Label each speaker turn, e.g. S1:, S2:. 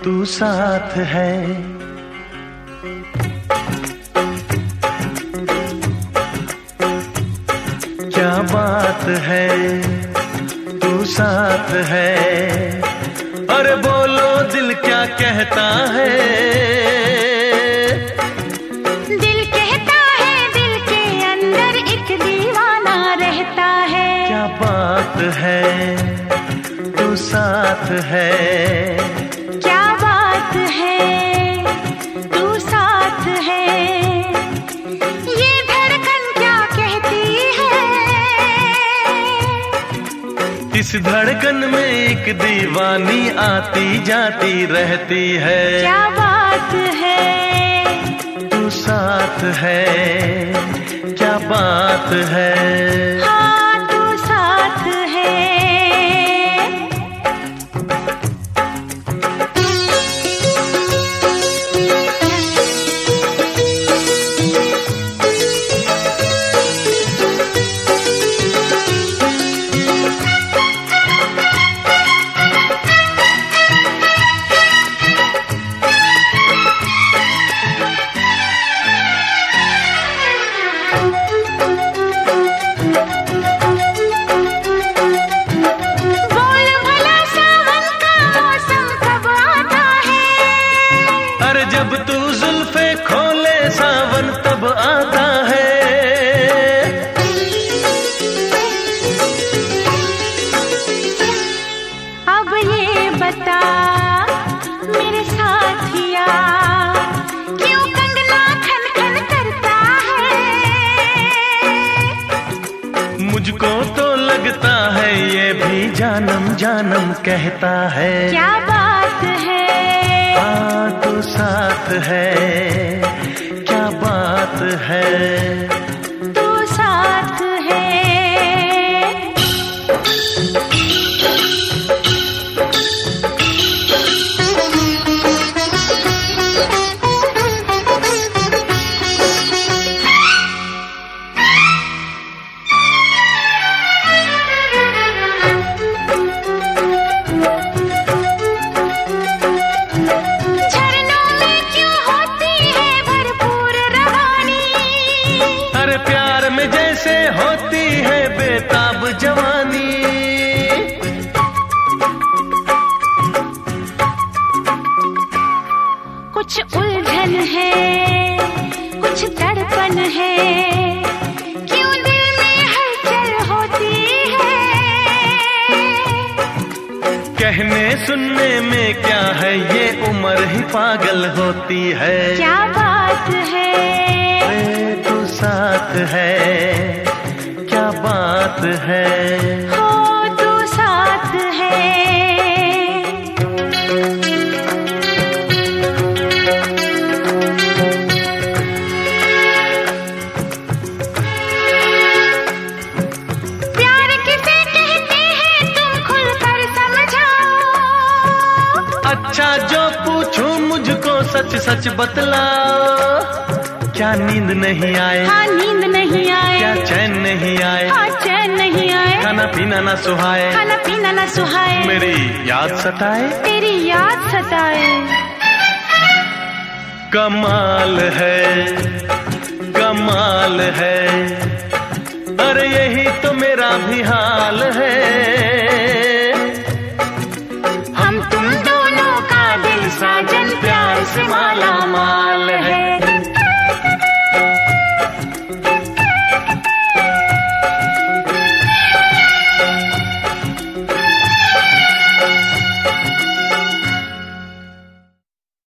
S1: तू साथ है। क्या बात है, तू साथ है। अरे बोलो दिल क्या कहता है।
S2: दिल कहता है दिल के अंदर एक दीवाना रहता है।
S1: क्या बात है, तू साथ है।
S2: क्या बात है, तू साथ है। ये धड़कन क्या कहती है।
S1: इस धड़कन में एक दीवानी आती जाती रहती है।
S2: क्या बात है,
S1: तू साथ है। क्या बात है।
S2: हाँ तू साथ है।
S1: जब तू जुल्फे खोले सावन तब आता है।
S2: अब ये बता मेरे साथिया, क्यों कंगना खन खन करता है।
S1: मुझको तो लगता है ये भी जानम जानम कहता है।
S2: क्या बात है,
S1: हाँ तू साथ है। क्या बात है।
S2: तू साथ है।
S1: प्यार में जैसे होती है बेताब जवानी।
S2: कुछ उलझन है, कुछ दर्पण है, क्यों दिल में हलचल होती है।
S1: कहने सुनने में क्या है, ये उम्र ही पागल होती है।
S2: क्या बात है,
S1: तू साथ है। क्या बात है।
S2: हो तू साथ है। प्यार किसे कहते हैं तुम खुलकर समझाओ।
S1: अच्छा जो पूछूं मुझको सच सच बतलाओ। क्या नींद नहीं आए।
S2: हाँ नींद नहीं आए।
S1: क्या चैन नहीं आए।
S2: हाँ चैन नहीं आए।
S1: खाना पीना ना सुहाए।
S2: खाना पीना ना सुहाए।
S1: मेरी याद सताए।
S2: तेरी याद सताए।
S1: कमाल है, कमाल है। अरे यही तो मेरा भी हाल है।
S2: हम तुम दोनों का दिल साजन प्यार से माला माल।